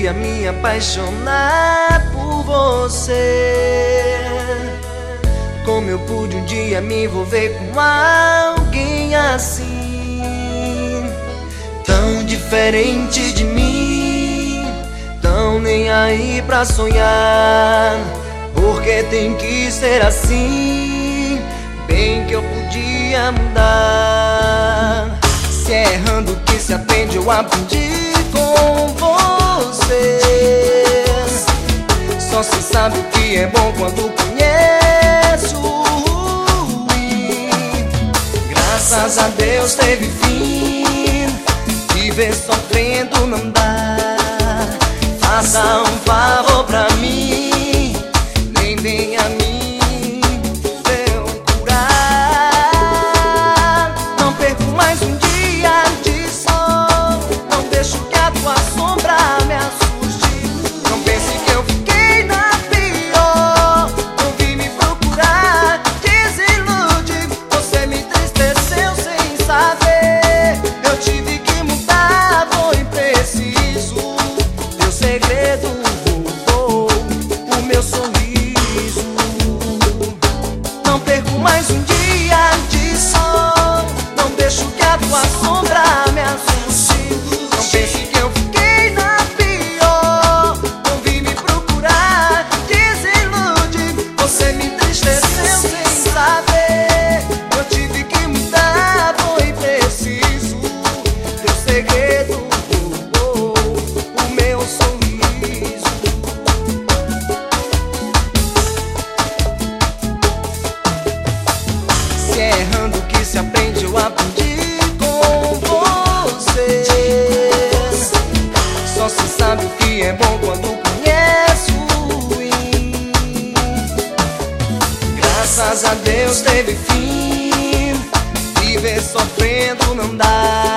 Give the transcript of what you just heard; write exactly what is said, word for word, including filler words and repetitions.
dia me apaixonar por você? Como eu pude um dia me envolver com alguém assim, tão diferente de mim, tão nem aí pra sonhar? Porque tem que ser assim? Bem que eu podia mudar. Se é errando que se aprende, eu aprendi com você. Só se sabe o que é bom quando conheço. E graças a Deus teve fim. Viver sofrendo não dá. Faça um favor pra mim, nem vem a mim eu curar. Não perco mais um dia de sol, não deixo que a tua sombra me assuste. Não pense que eu fiquei na pior, não vim me procurar, desilude. Você me entristeceu sem saber, eu tive que mudar, foi preciso. Teu segredo roubou o meu sorriso. Não perco mais um dia de sol, não deixo que a tua sombra me assuste. Não pense que eu fiquei na pior, não vim me procurar, desilude. Você me entristeceu sem saber, eu tive que mudar, foi preciso. Teu segredo roubou o meu sorriso. Se é errando que se aprende, eu aprendi com você. Só se sabe o que é bom quando conheço. E graças a Deus teve fim. Viver sofrendo não dá.